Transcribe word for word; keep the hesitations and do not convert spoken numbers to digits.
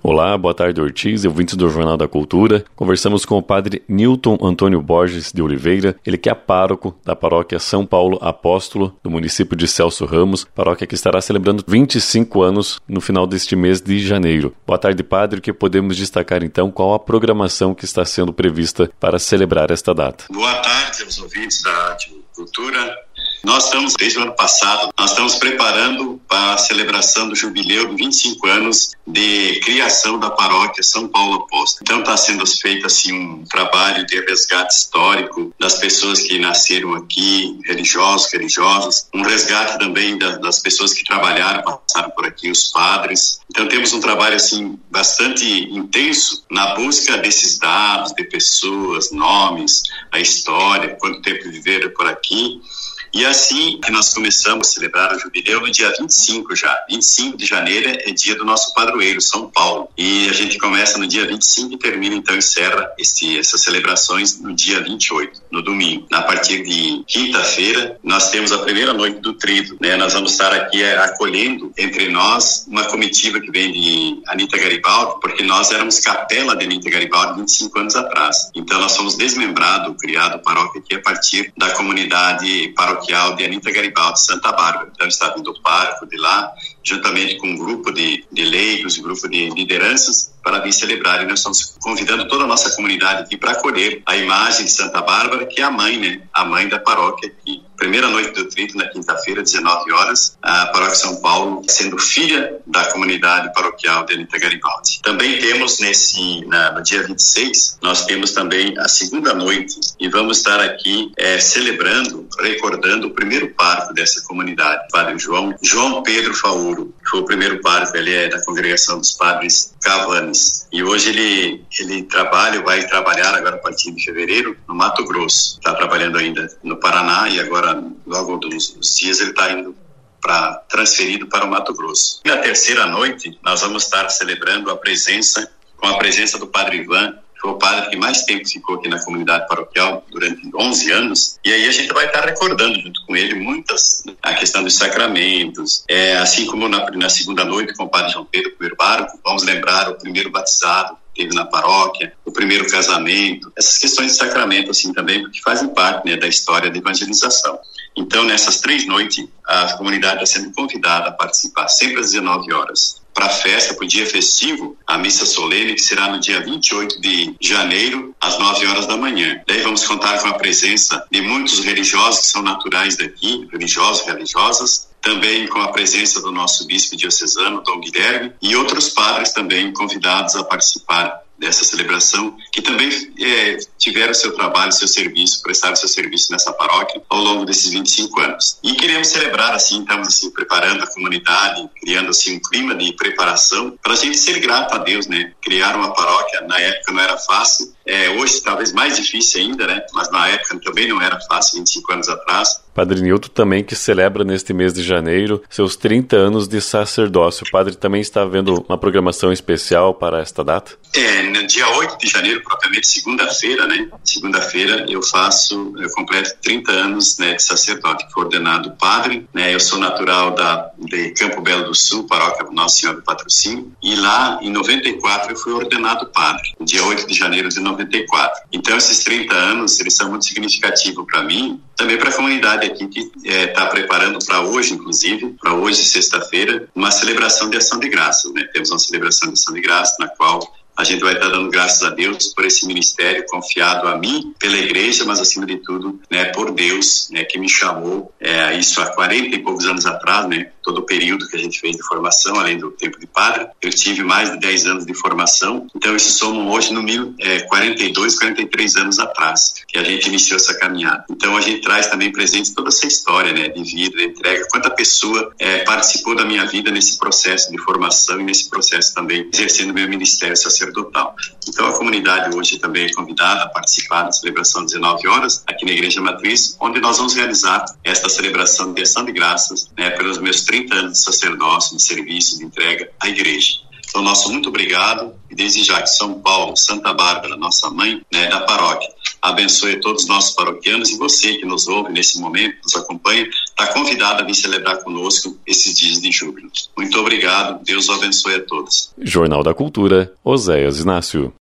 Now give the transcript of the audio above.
Olá, boa tarde, Ortiz, ouvintes do Jornal da Cultura. Conversamos com o padre Nilton Antônio Borges de Oliveira, ele que é pároco da paróquia São Paulo Apóstolo, do município de Celso Ramos, paróquia que estará celebrando vinte e cinco anos no final deste mês de janeiro. Boa tarde, padre, o que podemos destacar então, qual a programação que está sendo prevista para celebrar esta data? Boa tarde aos ouvintes da Rádio Cultura. Nós estamos, desde o ano passado, nós estamos preparando para a celebração do jubileu de vinte e cinco anos de criação da paróquia São Paulo Apóstolo. Então está sendo feito assim um trabalho de resgate histórico das pessoas que nasceram aqui, religiosos, religiosas, um resgate também da, das pessoas que trabalharam, passaram por aqui, os padres. Então temos um trabalho assim bastante intenso na busca desses dados, de pessoas, nomes, a história, quanto tempo viveram por aqui. E assim que nós começamos a celebrar o jubileu no dia vinte e cinco já. vinte e cinco de janeiro é dia do nosso padroeiro, São Paulo. E a gente começa no dia vinte e cinco e termina, então, encerra esse, essas celebrações no dia vinte e oito, no domingo. A partir de quinta-feira, nós temos a primeira noite do Tríduo, né? Nós vamos estar aqui é, acolhendo entre nós uma comitiva que vem de Anita Garibaldi, porque nós éramos capela de Anita Garibaldi vinte e cinco anos atrás. Então, nós fomos desmembrados, criado paróquia aqui a partir da comunidade paroquial de Anita Garibaldi, Santa Bárbara. Então está vindo o pároco de lá, juntamente com um grupo de, de leigos, um grupo de lideranças, para vir celebrar. E nós estamos convidando toda a nossa comunidade aqui para acolher a imagem de Santa Bárbara, que é a mãe, né? A mãe da paróquia aqui. Primeira noite do Tríduo, na quinta-feira, dezenove horas, a paróquia São Paulo, sendo filha da comunidade paroquial de Anita Garibaldi. Também temos nesse, na, no dia vinte e seis, nós temos também a segunda noite e vamos estar aqui é, celebrando, recordando o primeiro pároco dessa comunidade, o Padre João, João Pedro Fauro, que foi o primeiro pároco, ele é da congregação dos padres Cavanes. E hoje ele, ele trabalha, vai trabalhar agora a partir de fevereiro no Mato Grosso. Está trabalhando ainda no Paraná e agora, logo dos, dos dias, ele está indo para transferido para o Mato Grosso. E na terceira noite, nós vamos estar celebrando a presença, com a presença do Padre Ivan, que foi o padre que mais tempo ficou aqui na comunidade paroquial, durante onze anos, e aí a gente vai estar recordando junto com ele muitas, a questão dos sacramentos, é, assim como na, na segunda noite com o Padre João Pedro, o primeiro pároco, vamos lembrar o primeiro batizado que teve na paróquia, o primeiro casamento, essas questões de sacramento assim também, porque fazem parte, né, da história de evangelização. Então, nessas três noites, a comunidade está sendo convidada a participar, sempre às dezenove horas. Para a festa, para o dia festivo, a missa solene, que será no dia vinte e oito de janeiro, às nove horas da manhã. Daí vamos contar com a presença de muitos religiosos que são naturais daqui, religiosos e religiosas, também com a presença do nosso bispo diocesano, Dom Guilherme, e outros padres também convidados a participar dessa celebração, que também é, tiveram seu trabalho, seu serviço, prestaram seu serviço nessa paróquia ao longo desses vinte e cinco anos. E queremos celebrar assim, estamos assim, preparando a comunidade, criando assim um clima de preparação para a gente ser grato a Deus, né? Criar uma paróquia, na época não era fácil, é, hoje talvez mais difícil ainda, né? Mas na época também não era fácil, vinte e cinco anos atrás. Padre Nilton também, que celebra neste mês de janeiro seus trinta anos de sacerdócio. O padre também está vendo uma programação especial para esta data? É, no dia oito de janeiro, propriamente segunda-feira, né? Segunda-feira eu faço, eu completo trinta anos, né, de sacerdote, fui ordenado padre, né? Eu sou natural da, de Campo Belo do Sul, paróquia Nossa Senhora do Patrocínio, e lá em noventa e quatro eu fui ordenado padre, no dia oito de janeiro de noventa e quatro. Então esses trinta anos, eles são muito significativos para mim, também para a comunidade aqui que está é, preparando para hoje, inclusive, para hoje, sexta-feira, uma celebração de ação de graças, né? Temos uma celebração de ação de graças na qual a gente vai estar dando graças a Deus por esse ministério confiado a mim, pela igreja, mas acima de tudo, né, por Deus, né, que me chamou, é, isso há quarenta e poucos anos atrás, né, todo o período que a gente fez de formação, além do tempo de padre, eu tive mais de dez anos de formação, então isso somam hoje no mil, é, quarenta e dois, quarenta e três anos atrás, que a gente iniciou essa caminhada. Então a gente traz também presente toda essa história, né, de vida, de entrega, quanta pessoa é, participou da minha vida nesse processo de formação e nesse processo também exercendo meu ministério sacerdotal. Então a comunidade hoje também é convidada a participar da celebração às dezenove horas, aqui na Igreja Matriz, onde nós vamos realizar esta celebração de ação de graças, né, pelos meus trinta anos de sacerdócio, de serviço, de entrega à Igreja. Então, nosso muito obrigado e desde já que São Paulo, Santa Bárbara, nossa mãe, né, da paróquia, abençoe todos os nossos paroquianos e você que nos ouve nesse momento, nos acompanha, está convidada a vir celebrar conosco esses dias de júbilo. Muito obrigado, Deus o abençoe a todos. Jornal da Cultura, Oséias Inácio.